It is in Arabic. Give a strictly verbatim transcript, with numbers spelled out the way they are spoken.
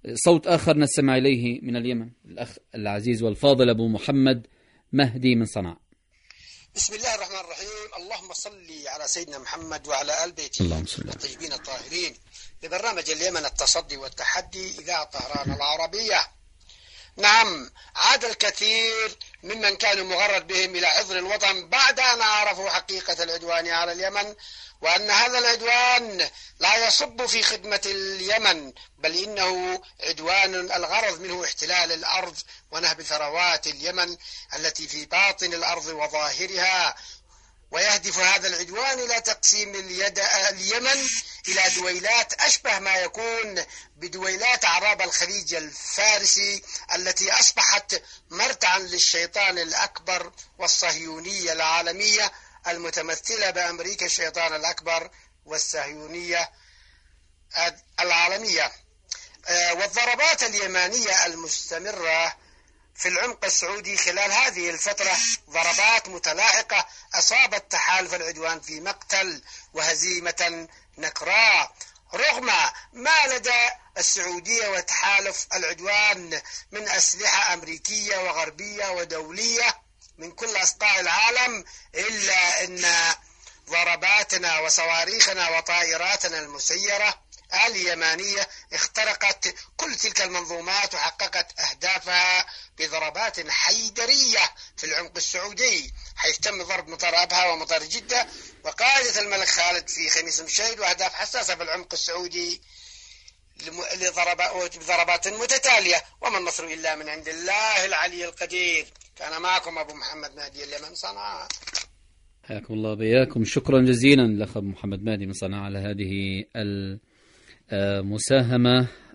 صوت آخر نستمع إليه من اليمن، الأخ العزيز والفاضل أبو محمد مهدي من صنعاء. بسم الله الرحمن الرحيم. اللهم صل على سيدنا محمد وعلى آل بيته الطيبين الطاهرين. ببرنامج اليمن التصدي والتحدي إذاعة طهران العربية. نعم، عاد الكثير ممن كانوا مغرد بهم إلى حفظ الوطن بعد أن عرفوا حقيقة العدوان على اليمن، وأن هذا العدوان لا يصب في خدمة اليمن، بل إنه عدوان الغرض منه احتلال الأرض ونهب ثروات اليمن التي في باطن الأرض وظاهرها. ويهدف هذا العدوان إلى تقسيم اليد اليمن إلى دويلات أشبه ما يكون بدويلات أعراب الخليج الفارسي التي أصبحت مرتعا للشيطان الأكبر والصهيونية العالمية المتمثلة بأمريكا الشيطان الأكبر والصهيونية العالمية. والضربات اليمانية المستمرة في العمق السعودي خلال هذه الفترة ضربات متلاحقة أصابت تحالف العدوان في مقتل وهزيمة نكراء، رغم ما لدى السعودية وتحالف العدوان من أسلحة أمريكية وغربية ودولية من كل أصقاع العالم، إلا أن ضرباتنا وصواريخنا وطائراتنا المسيرة اليمانية اخترقت كل تلك المنظومات وحققت أهدافها بضربات حيدرية في العمق السعودي، حيث تم ضرب مطار أبها ومطار جدة وقاعدة الملك خالد في خميس مشيد، وأهداف حساسة في العمق السعودي بضربات متتالية. وما النصر إلا من عند الله العلي القدير. كان معكم أبو محمد مهدي اليمن صنعاء. حياكم الله بياكم. شكرا جزيلا لأخ محمد مهدي من صنعاء على هذه المساهمة